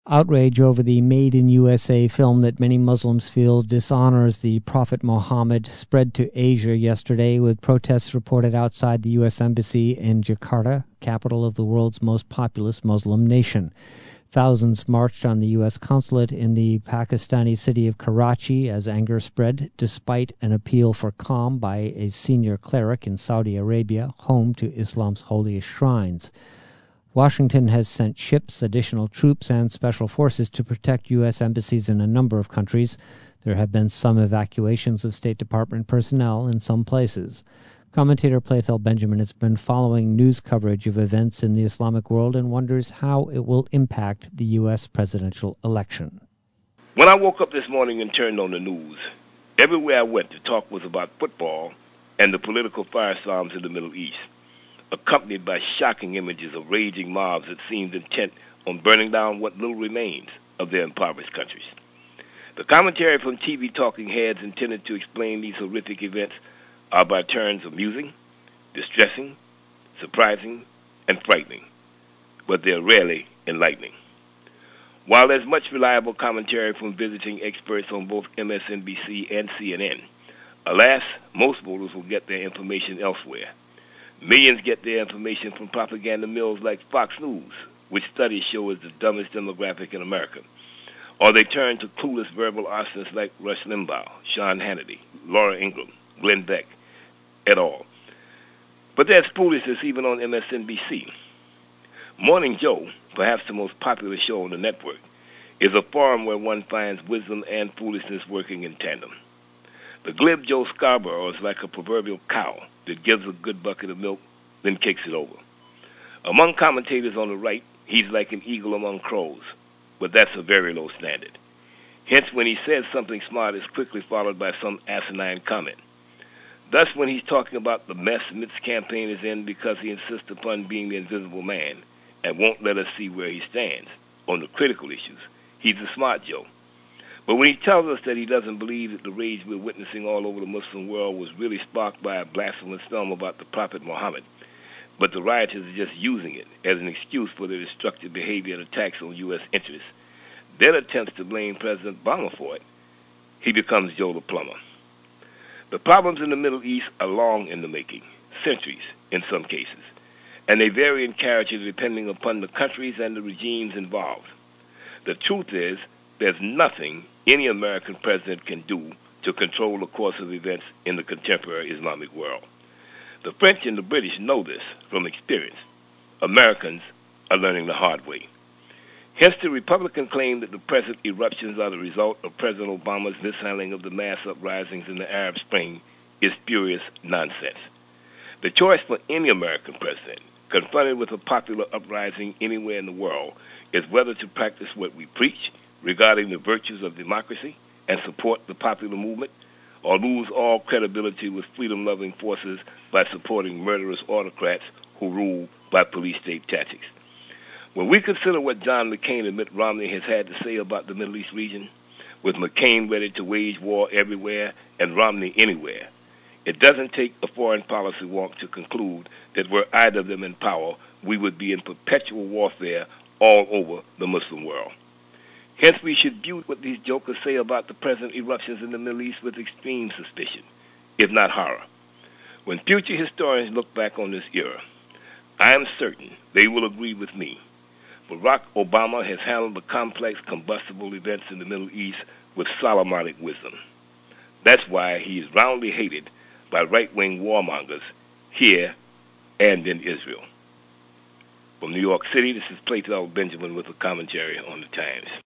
Outrage over the Made in USA film that many Muslims feel dishonors the Prophet Muhammad spread to Asia yesterday, with protests reported outside the U.S. Embassy in Jakarta, capital of the world's most populous Muslim nation. Thousands marched on the U.S. consulate in the Pakistani city of Karachi as anger spread, despite an appeal for calm by a senior cleric in Saudi Arabia, home to Islam's holiest shrines. Washington has sent ships, additional troops, and special forces to protect U.S. embassies in a number of countries. There have been some evacuations of State Department personnel in some places. Commentator Plathel Benjamin has been following news coverage of events in the Islamic world and wonders how it will impact the U.S. presidential election. When I woke up this morning and turned on the news, everywhere I went, the talk was about football and the political firestorms in the Middle East, accompanied by shocking images of raging mobs that seemed intent on burning down what little remains of their impoverished countries. The commentary from TV talking heads intended to explain these horrific events are by turns amusing, distressing, surprising, and frightening, but they're rarely enlightening. While there's much reliable commentary from visiting experts on both MSNBC and CNN, alas, most voters will get their information elsewhere. Millions get their information from propaganda mills like Fox News, which studies show is the dumbest demographic in America. Or they turn to clueless verbal arsonists like Rush Limbaugh, Sean Hannity, Laura Ingraham, Glenn Beck, et al. But there's foolishness even on MSNBC. Morning Joe, perhaps the most popular show on the network, is a forum where one finds wisdom and foolishness working in tandem. The glib Joe Scarborough is like a proverbial cow that gives a good bucket of milk, then kicks it over. Among commentators on the right, he's like an eagle among crows, but that's a very low standard. Hence, when he says something smart, is quickly followed by some asinine comment. Thus, when he's talking about the mess Mitt's campaign is in because he insists upon being the invisible man and won't let us see where he stands on the critical issues, he's a smart Joe. But when he tells us that he doesn't believe that the rage we're witnessing all over the Muslim world was really sparked by a blasphemous film about the Prophet Muhammad, but the rioters are just using it as an excuse for their destructive behavior and attacks on U.S. interests, then attempts to blame President Obama for it, he becomes Joe the Plumber. The problems in the Middle East are long in the making, centuries in some cases, and they vary in character depending upon the countries and the regimes involved. The truth is, there's nothing any American president can do to control the course of events in the contemporary Islamic world. The French and the British know this from experience. Americans are learning the hard way. Hence, the Republican claim that the present eruptions are the result of President Obama's mishandling of the mass uprisings in the Arab Spring is spurious nonsense. The choice for any American president, confronted with a popular uprising anywhere in the world, is whether to practice what we preach regarding the virtues of democracy and support the popular movement, or lose all credibility with freedom-loving forces by supporting murderous autocrats who rule by police-state tactics. When we consider what John McCain and Mitt Romney has had to say about the Middle East region, with McCain ready to wage war everywhere and Romney anywhere, it doesn't take a foreign policy wonk to conclude that were either of them in power, we would be in perpetual warfare all over the Muslim world. Hence, we should view what these jokers say about the present eruptions in the Middle East with extreme suspicion, if not horror. When future historians look back on this era, I am certain they will agree with me. Barack Obama has handled the complex combustible events in the Middle East with Solomonic wisdom. That's why he is roundly hated by right-wing warmongers here and in Israel. From New York City, this is Plathel Benjamin with a commentary on the Times.